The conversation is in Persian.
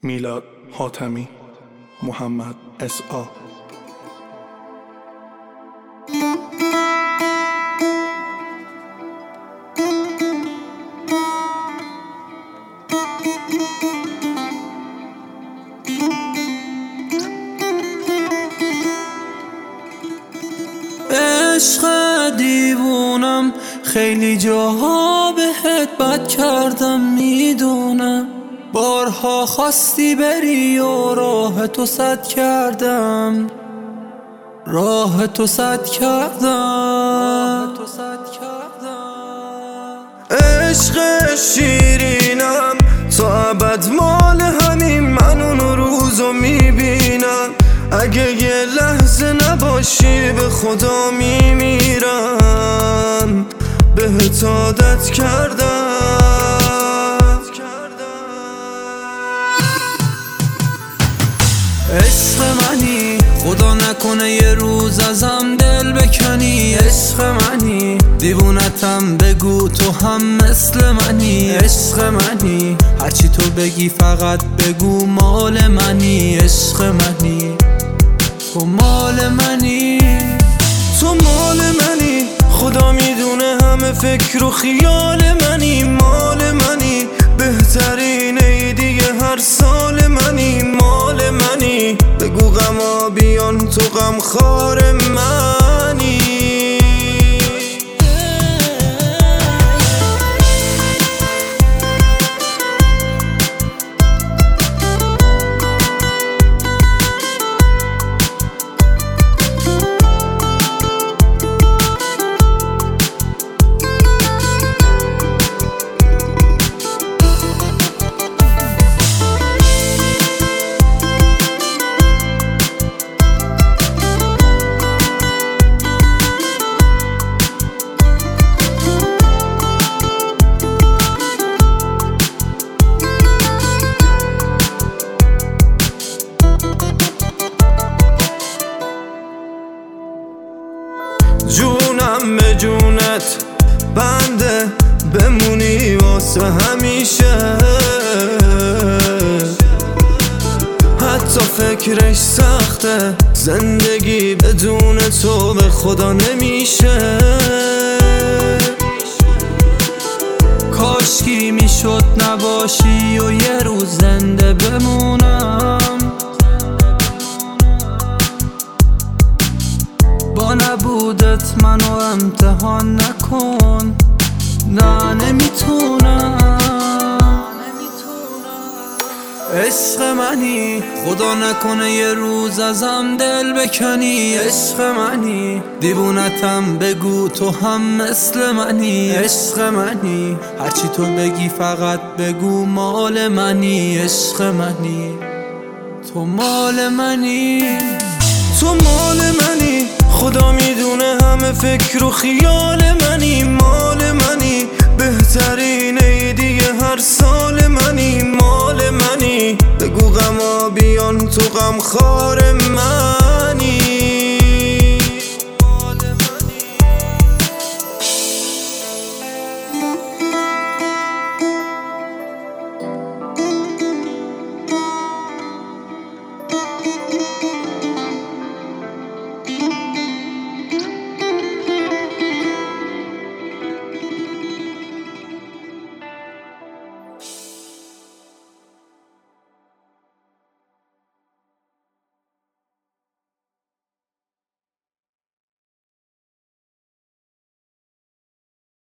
میلاد حاتمی، محمد اسعا. عشق دیوونم، خیلی جاها بهت بد کردم میدونم. بارها خواستی بری و راه تو سد کردم، راه تو سد کردم. عشق شیرینم تا ابد مال همین، من اون روزو میبینم. اگه یه لحظه نباشی به خدا میمیرم. بهت عادت کردم. عشق منی، خدا نکنه یه روز ازم دل بکنی. عشق منی، دیوونتم بگو تو هم مثل منی. عشق منی، هرچی تو بگی فقط بگو مال منی. عشق منی، تو مال منی. تو مال منی، خدا میدونه همه فکر و خیال منی. مال منی، بهترین عیدی هر سال منی. مال منی، بگو غما بیان تو غمخوار منی. جونم به جونت بنده، بمونی واسه همیشه. حتی فکرش سخته، زندگی بدون تو به خدا نمیشه. کاشکی میشد نباشی و یه روز زنده بمونم. با نبودت منو امتحان نکن، نه نمیتونم. عشق منی، خدا نکنه یه روز ازم دل بکنی. عشق منی، دیوونتم بگو تو هم مثل منی. عشق منی، هرچی تو بگی فقط بگو مال منی. عشق منی، تو مال منی. تو مال منی، خدا میدونه همه فکر و خیال منی. مال منی، بهترین عیدی هر سال منی. مال منی، بگو غما بیان تو غمخوار